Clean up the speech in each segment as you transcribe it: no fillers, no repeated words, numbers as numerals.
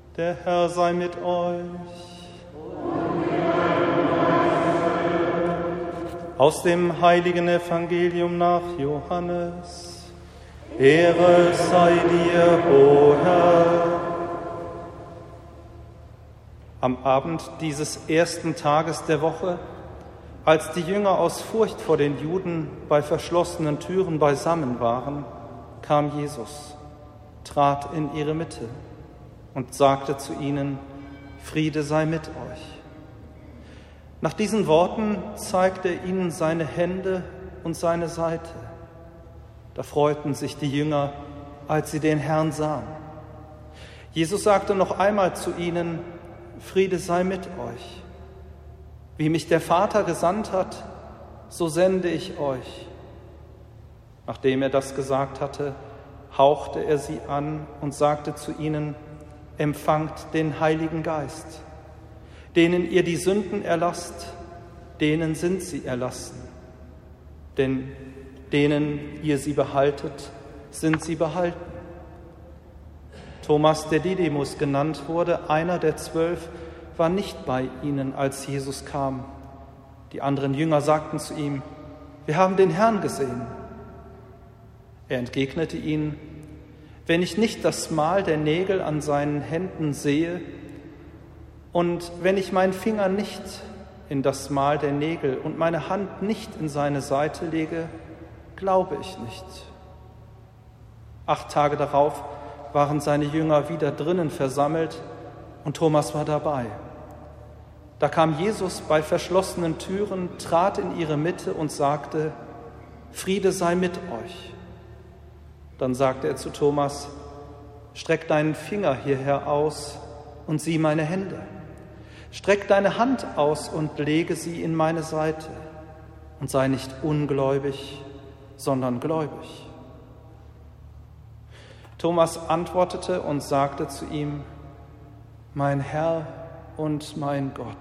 Der Herr sei mit euch. Aus dem heiligen Evangelium nach Johannes. Ehre sei dir, o Herr. Am Abend dieses ersten Tages der Woche, als die Jünger aus Furcht vor den Juden bei verschlossenen Türen beisammen waren, kam Jesus, trat in ihre Mitte und sagte zu ihnen: Friede sei mit euch. Nach diesen Worten zeigte er ihnen seine Hände und seine Seite. Da freuten sich die Jünger, als sie den Herrn sahen. Jesus sagte noch einmal zu ihnen: Friede sei mit euch. Wie mich der Vater gesandt hat, so sende ich euch. Nachdem er das gesagt hatte, hauchte er sie an und sagte zu ihnen: Empfangt den Heiligen Geist. Denen ihr die Sünden erlasst, denen sind sie erlassen. Denn denen ihr sie behaltet, sind sie behalten. Thomas, der Didymus genannt wurde, einer der 12, war nicht bei ihnen, als Jesus kam. Die anderen Jünger sagten zu ihm: Wir haben den Herrn gesehen. Er entgegnete ihnen: Wenn ich nicht das Mal der Nägel an seinen Händen sehe und wenn ich meinen Finger nicht in das Mal der Nägel und meine Hand nicht in seine Seite lege, glaube ich nicht. 8 Tage darauf waren seine Jünger wieder drinnen versammelt und Thomas war dabei. Da kam Jesus bei verschlossenen Türen, trat in ihre Mitte und sagte: Friede sei mit euch. Dann sagte er zu Thomas: Streck deinen Finger hierher aus und sieh meine Hände. Streck deine Hand aus und lege sie in meine Seite. Und sei nicht ungläubig, sondern gläubig. Thomas antwortete und sagte zu ihm: Mein Herr und mein Gott.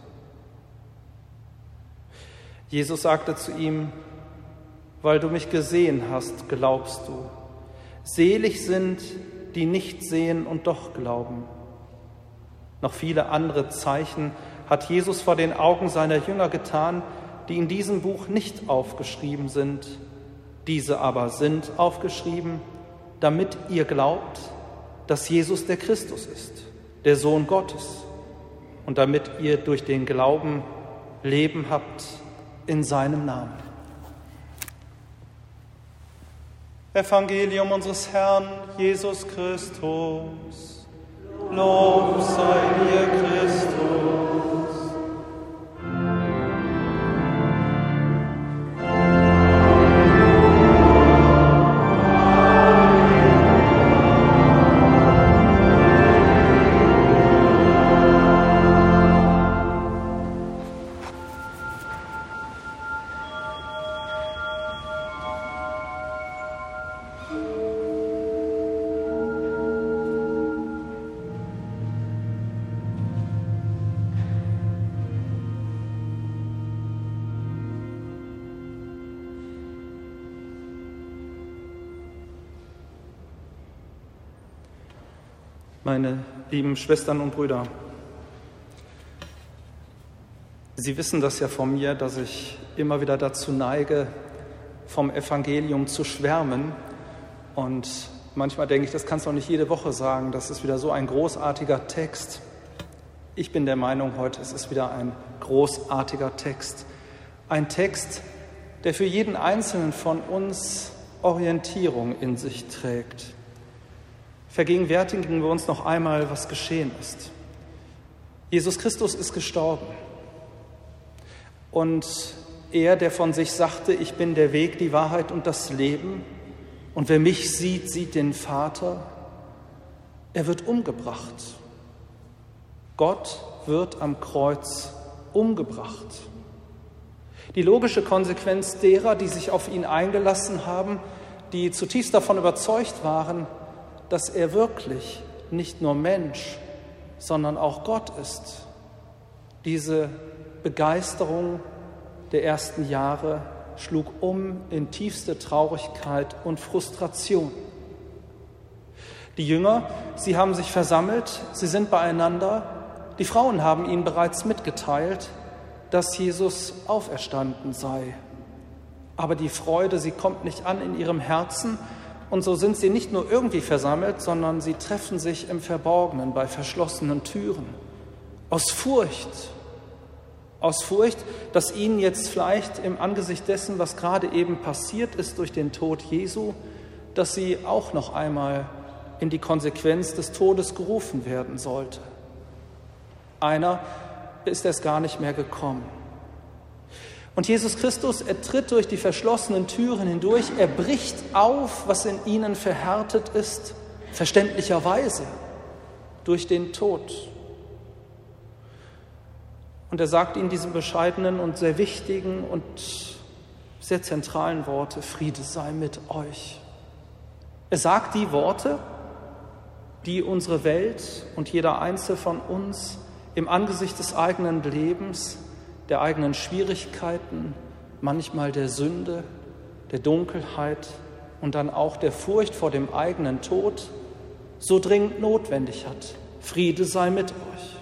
Jesus sagte zu ihm: Weil du mich gesehen hast, glaubst du. Selig sind, die nicht sehen und doch glauben. Noch viele andere Zeichen hat Jesus vor den Augen seiner Jünger getan, die in diesem Buch nicht aufgeschrieben sind. Diese aber sind aufgeschrieben, damit ihr glaubt, dass Jesus der Christus ist, der Sohn Gottes, und damit ihr durch den Glauben Leben habt in seinem Namen. Evangelium unseres Herrn Jesus Christus. Lob sei dir, Christus. Meine lieben Schwestern und Brüder, Sie wissen das ja von mir, dass ich immer wieder dazu neige, vom Evangelium zu schwärmen. Und manchmal denke ich, das kannst du auch nicht jede Woche sagen, das ist wieder so ein großartiger Text. Ich bin der Meinung, heute ist es wieder ein großartiger Text. Ein Text, der für jeden Einzelnen von uns Orientierung in sich trägt. Vergegenwärtigen wir uns noch einmal, was geschehen ist. Jesus Christus ist gestorben. Und er, der von sich sagte: Ich bin der Weg, die Wahrheit und das Leben, und wer mich sieht, sieht den Vater, er wird umgebracht. Gott wird am Kreuz umgebracht. Die logische Konsequenz derer, die sich auf ihn eingelassen haben, die zutiefst davon überzeugt waren, dass er wirklich nicht nur Mensch, sondern auch Gott ist. Diese Begeisterung der ersten Jahre schlug um in tiefste Traurigkeit und Frustration. Die Jünger, sie haben sich versammelt, sie sind beieinander. Die Frauen haben ihnen bereits mitgeteilt, dass Jesus auferstanden sei. Aber die Freude, sie kommt nicht an in ihrem Herzen. Und so sind sie nicht nur irgendwie versammelt, sondern sie treffen sich im Verborgenen bei verschlossenen Türen. Aus Furcht, dass ihnen jetzt vielleicht im Angesicht dessen, was gerade eben passiert ist durch den Tod Jesu, dass sie auch noch einmal in die Konsequenz des Todes gerufen werden sollte. Einer ist erst gar nicht mehr gekommen. Und Jesus Christus, er tritt durch die verschlossenen Türen hindurch, er bricht auf, was in ihnen verhärtet ist, verständlicherweise durch den Tod. Und er sagt ihnen diese bescheidenen und sehr wichtigen und sehr zentralen Worte: Friede sei mit euch. Er sagt die Worte, die unsere Welt und jeder Einzelne von uns im Angesicht des eigenen Lebens, der eigenen Schwierigkeiten, manchmal der Sünde, der Dunkelheit und dann auch der Furcht vor dem eigenen Tod so dringend notwendig hat. Friede sei mit euch.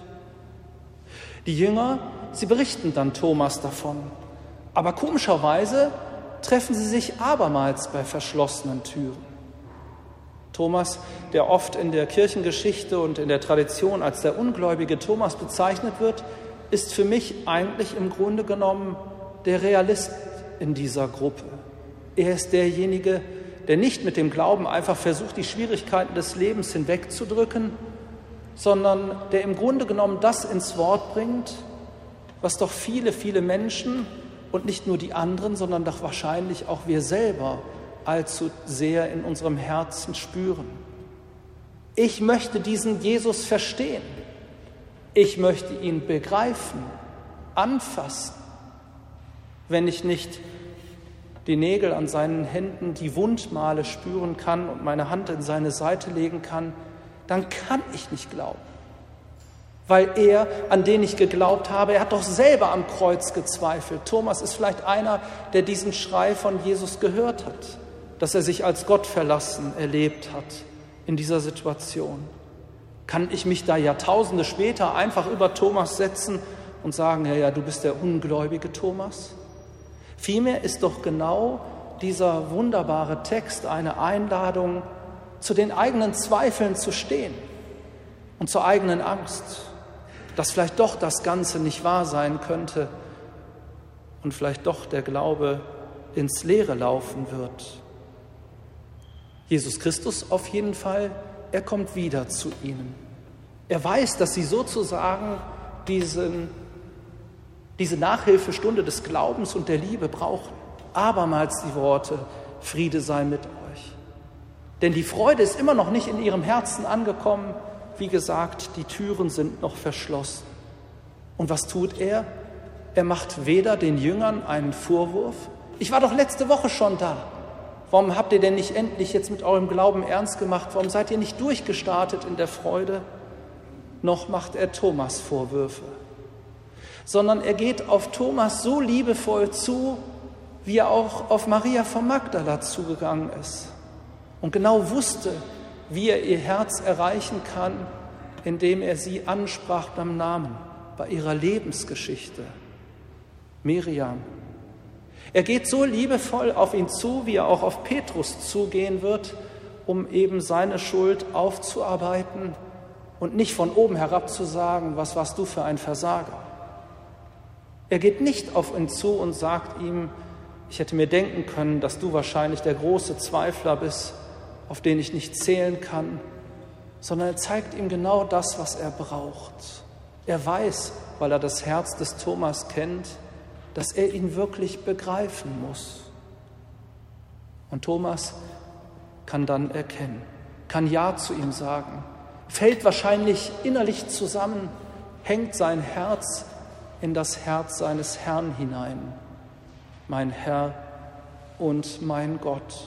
Die Jünger, sie berichten dann Thomas davon, aber komischerweise treffen sie sich abermals bei verschlossenen Türen. Thomas, der oft in der Kirchengeschichte und in der Tradition als der ungläubige Thomas bezeichnet wird, ist für mich eigentlich im Grunde genommen der Realist in dieser Gruppe. Er ist derjenige, der nicht mit dem Glauben einfach versucht, die Schwierigkeiten des Lebens hinwegzudrücken, sondern der im Grunde genommen das ins Wort bringt, was doch viele, viele Menschen und nicht nur die anderen, sondern doch wahrscheinlich auch wir selber allzu sehr in unserem Herzen spüren. Ich möchte diesen Jesus verstehen. Ich möchte ihn begreifen, anfassen. Wenn ich nicht die Nägel an seinen Händen, die Wundmale spüren kann und meine Hand in seine Seite legen kann, dann kann ich nicht glauben. Weil er, an den ich geglaubt habe, er hat doch selber am Kreuz gezweifelt. Thomas ist vielleicht einer, der diesen Schrei von Jesus gehört hat, dass er sich als Gott verlassen erlebt hat in dieser Situation. Kann ich mich da Jahrtausende später einfach über Thomas setzen und sagen, ja, du bist der ungläubige Thomas? Vielmehr ist doch genau dieser wunderbare Text eine Einladung, zu den eigenen Zweifeln zu stehen und zur eigenen Angst, dass vielleicht doch das Ganze nicht wahr sein könnte und vielleicht doch der Glaube ins Leere laufen wird. Jesus Christus auf jeden Fall, er kommt wieder zu ihnen. Er weiß, dass sie sozusagen diese Nachhilfestunde des Glaubens und der Liebe brauchen. Abermals die Worte: Friede sei mit euch. Denn die Freude ist immer noch nicht in ihrem Herzen angekommen. Wie gesagt, die Türen sind noch verschlossen. Und was tut er? Er macht weder den Jüngern einen Vorwurf. Ich war doch letzte Woche schon da. Warum habt ihr denn nicht endlich jetzt mit eurem Glauben ernst gemacht? Warum seid ihr nicht durchgestartet in der Freude? Noch macht er Thomas Vorwürfe. Sondern er geht auf Thomas so liebevoll zu, wie er auch auf Maria von Magdala zugegangen ist. Und genau wusste, wie er ihr Herz erreichen kann, indem er sie ansprach beim Namen, bei ihrer Lebensgeschichte. Miriam. Er geht so liebevoll auf ihn zu, wie er auch auf Petrus zugehen wird, um eben seine Schuld aufzuarbeiten und nicht von oben herab zu sagen, was warst du für ein Versager. Er geht nicht auf ihn zu und sagt ihm, ich hätte mir denken können, dass du wahrscheinlich der große Zweifler bist, auf den ich nicht zählen kann, sondern er zeigt ihm genau das, was er braucht. Er weiß, weil er das Herz des Thomas kennt, dass er ihn wirklich begreifen muss. Und Thomas kann dann erkennen, kann Ja zu ihm sagen, fällt wahrscheinlich innerlich zusammen, hängt sein Herz in das Herz seines Herrn hinein. Mein Herr und mein Gott.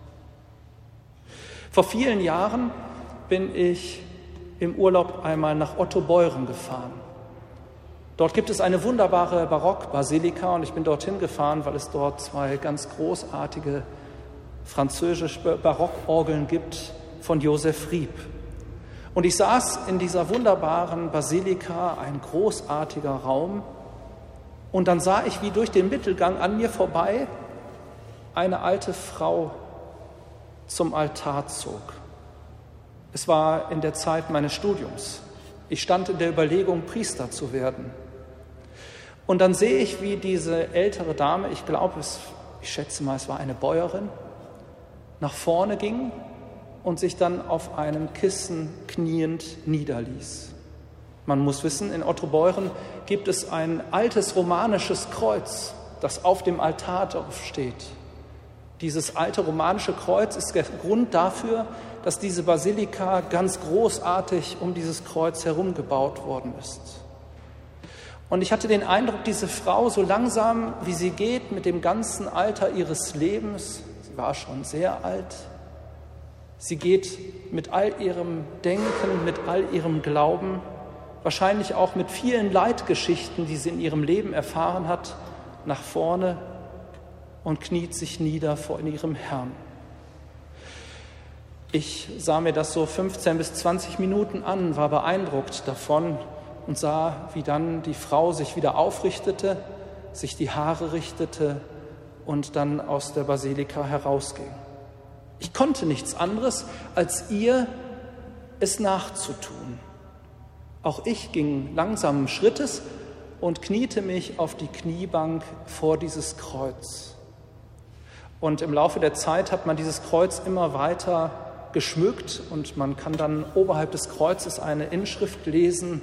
Vor vielen Jahren bin ich im Urlaub einmal nach Ottobeuren gefahren. Dort gibt es eine wunderbare Barockbasilika und ich bin dorthin gefahren, weil es dort zwei ganz großartige französische Barockorgeln gibt, von Josef Rieb. Und ich saß in dieser wunderbaren Basilika, ein großartiger Raum, und dann sah ich, wie durch den Mittelgang an mir vorbei eine alte Frau zum Altar zog. Es war in der Zeit meines Studiums. Ich stand in der Überlegung, Priester zu werden. Und dann sehe ich, wie diese ältere Dame, ich schätze mal, es war eine Bäuerin, nach vorne ging und sich dann auf einem Kissen kniend niederließ. Man muss wissen, in Ottobeuren gibt es ein altes romanisches Kreuz, das auf dem Altar drauf steht. Dieses alte romanische Kreuz ist der Grund dafür, dass diese Basilika ganz großartig um dieses Kreuz herum gebaut worden ist. Und ich hatte den Eindruck, diese Frau, so langsam wie sie geht, mit dem ganzen Alter ihres Lebens, sie war schon sehr alt, sie geht mit all ihrem Denken, mit all ihrem Glauben, wahrscheinlich auch mit vielen Leidgeschichten, die sie in ihrem Leben erfahren hat, nach vorne und kniet sich nieder vor ihrem Herrn. Ich sah mir das so 15 bis 20 Minuten an, war beeindruckt davon und sah, wie dann die Frau sich wieder aufrichtete, sich die Haare richtete und dann aus der Basilika herausging. Ich konnte nichts anderes, als ihr es nachzutun. Auch ich ging langsamen Schrittes und kniete mich auf die Kniebank vor dieses Kreuz. Und im Laufe der Zeit hat man dieses Kreuz immer weiter geschmückt und man kann dann oberhalb des Kreuzes eine Inschrift lesen.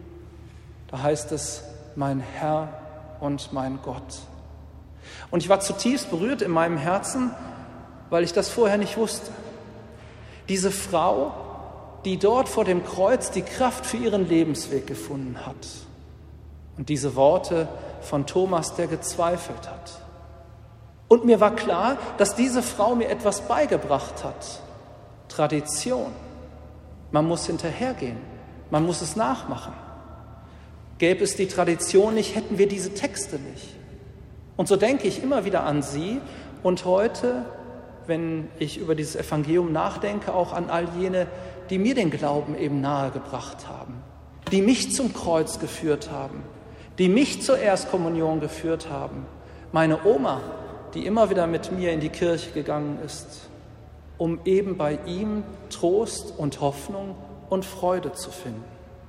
Da heißt es, mein Herr und mein Gott. Und ich war zutiefst berührt in meinem Herzen, weil ich das vorher nicht wusste. Diese Frau, die dort vor dem Kreuz die Kraft für ihren Lebensweg gefunden hat. Und diese Worte von Thomas, der gezweifelt hat. Und mir war klar, dass diese Frau mir etwas beigebracht hat. Tradition. Man muss hinterhergehen. Man muss es nachmachen. Gäbe es die Tradition nicht, hätten wir diese Texte nicht. Und so denke ich immer wieder an sie und heute, wenn ich über dieses Evangelium nachdenke, auch an all jene, die mir den Glauben eben nahegebracht haben, die mich zum Kreuz geführt haben, die mich zur Erstkommunion geführt haben. Meine Oma, die immer wieder mit mir in die Kirche gegangen ist, um eben bei ihm Trost und Hoffnung und Freude zu finden.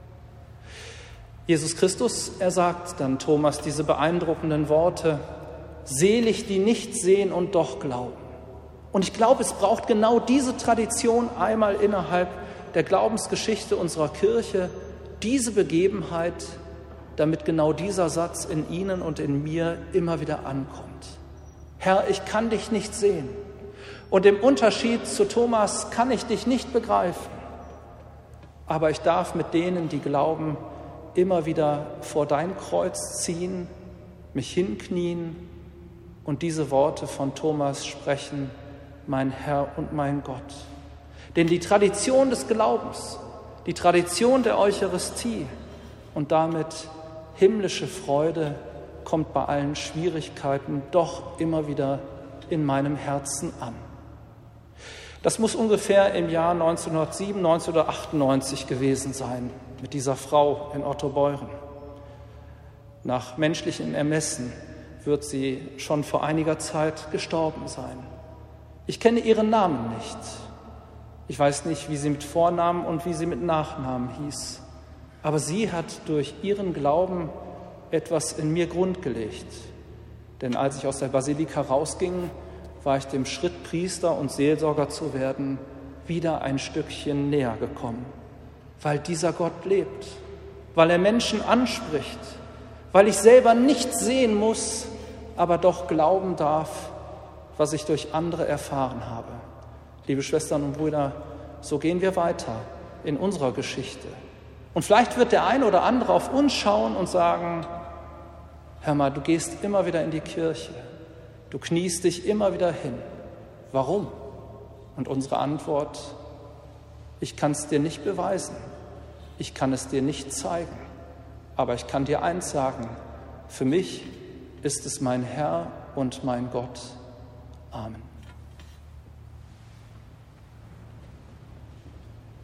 Jesus Christus, er sagt dann Thomas diese beeindruckenden Worte, selig, die nicht sehen und doch glauben. Und ich glaube, es braucht genau diese Tradition einmal innerhalb der Glaubensgeschichte unserer Kirche, diese Begebenheit, damit genau dieser Satz in Ihnen und in mir immer wieder ankommt. Herr, ich kann dich nicht sehen. Und im Unterschied zu Thomas kann ich dich nicht begreifen. Aber ich darf mit denen, die glauben, immer wieder vor dein Kreuz ziehen, mich hinknien und diese Worte von Thomas sprechen, mein Herr und mein Gott. Denn die Tradition des Glaubens, die Tradition der Eucharistie und damit himmlische Freude kommt bei allen Schwierigkeiten doch immer wieder in meinem Herzen an. Das muss ungefähr im Jahr 1997 oder 1998 gewesen sein, mit dieser Frau in Ottobeuren. Nach menschlichem Ermessen wird sie schon vor einiger Zeit gestorben sein. Ich kenne ihren Namen nicht. Ich weiß nicht, wie sie mit Vornamen und wie sie mit Nachnamen hieß. Aber sie hat durch ihren Glauben etwas in mir grundgelegt. Denn als ich aus der Basilika rausging, war ich dem Schritt, Priester und Seelsorger zu werden, wieder ein Stückchen näher gekommen. Weil dieser Gott lebt, weil er Menschen anspricht, weil ich selber nichts sehen muss, aber doch glauben darf, was ich durch andere erfahren habe. Liebe Schwestern und Brüder, so gehen wir weiter in unserer Geschichte. Und vielleicht wird der eine oder andere auf uns schauen und sagen, hör mal, du gehst immer wieder in die Kirche, du kniest dich immer wieder hin. Warum? Und unsere Antwort, ich kann es dir nicht beweisen, ich kann es dir nicht zeigen, aber ich kann dir eins sagen, für mich ist es mein Herr und mein Gott. Amen.